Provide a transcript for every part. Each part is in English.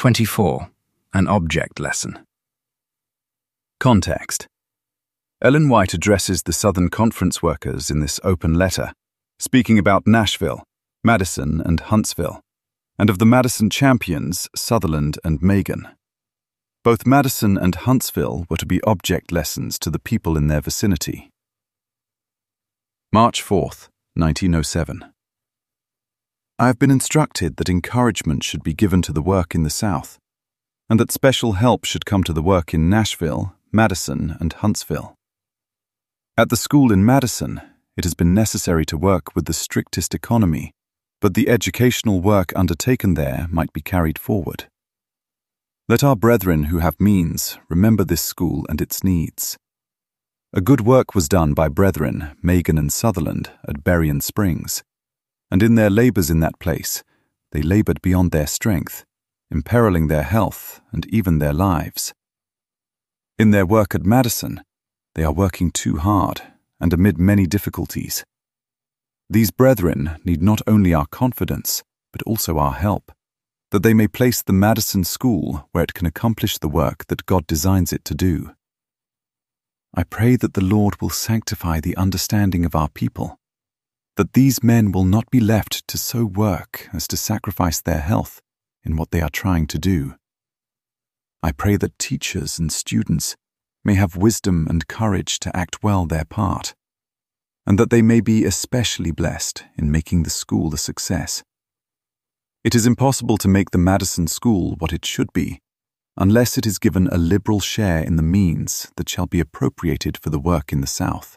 24. An object lesson. Context. Ellen White addresses the Southern Conference workers in this open letter, speaking about Nashville, Madison, and Huntsville, and of the Madison champions, Sutherland and Megan. Both Madison and Huntsville were to be object lessons to the people in their vicinity. March 4th, 1907. I have been instructed that encouragement should be given to the work in the South, and that special help should come to the work in Nashville, Madison, and Huntsville. At the school in Madison, it has been necessary to work with the strictest economy, but the educational work undertaken there might be carried forward. Let our brethren who have means remember this school and its needs. A good work was done by brethren Megan and Sutherland at Berrien Springs, and in their labors in that place, they labored beyond their strength, imperiling their health and even their lives. In their work at Madison, they are working too hard and amid many difficulties. These brethren need not only our confidence, but also our help, that they may place the Madison School where it can accomplish the work that God designs it to do. I pray that the Lord will sanctify the understanding of our people, that these men will not be left to so work as to sacrifice their health in what they are trying to do. I pray that teachers and students may have wisdom and courage to act well their part, and that they may be especially blessed in making the school a success. It is impossible to make the Madison School what it should be, unless it is given a liberal share in the means that shall be appropriated for the work in the South.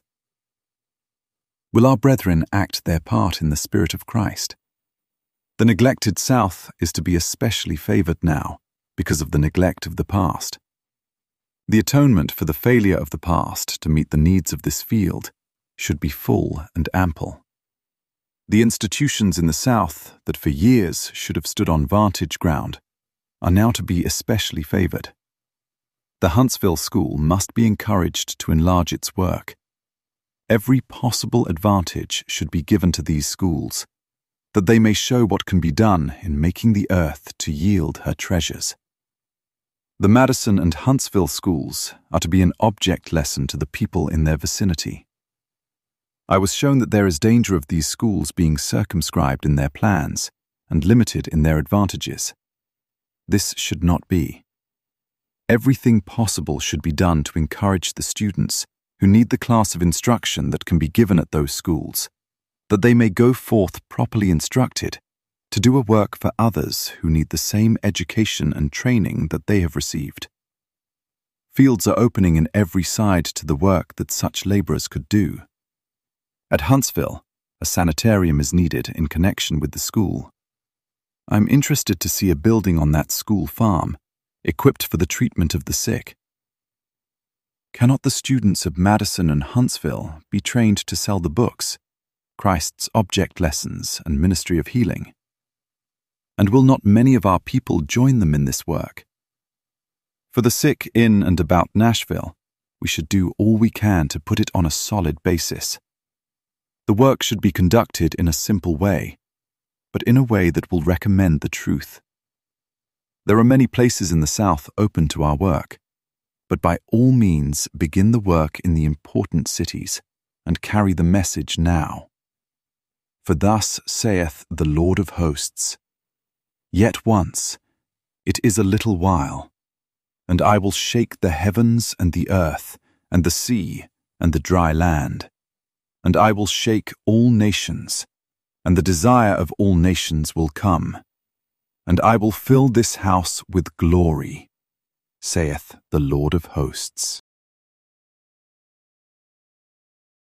Will our brethren act their part in the Spirit of Christ? The neglected South is to be especially favored now because of the neglect of the past. The atonement for the failure of the past to meet the needs of this field should be full and ample. The institutions in the South that for years should have stood on vantage ground are now to be especially favored. The Huntsville School must be encouraged to enlarge its work. Every possible advantage should be given to these schools, that they may show what can be done in making the earth to yield her treasures. The Madison and Huntsville schools are to be an object lesson to the people in their vicinity. I was shown that there is danger of these schools being circumscribed in their plans and limited in their advantages. This should not be. Everything possible should be done to encourage the students who need the class of instruction that can be given at those schools, that they may go forth properly instructed to do a work for others who need the same education and training that they have received. Fields are opening in every side to the work that such laborers could do. At Huntsville, a sanitarium is needed in connection with the school. I am interested to see a building on that school farm, equipped for the treatment of the sick. Cannot the students of Madison and Huntsville be trained to sell the books, Christ's Object Lessons and Ministry of Healing? And will not many of our people join them in this work? For the sick in and about Nashville, we should do all we can to put it on a solid basis. The work should be conducted in a simple way, but in a way that will recommend the truth. There are many places in the South open to our work, but by all means begin the work in the important cities and carry the message now. For thus saith the Lord of hosts, Yet once, it is a little while, and I will shake the heavens and the earth and the sea and the dry land, and I will shake all nations, and the desire of all nations will come, and I will fill this house with glory, saith the Lord of hosts.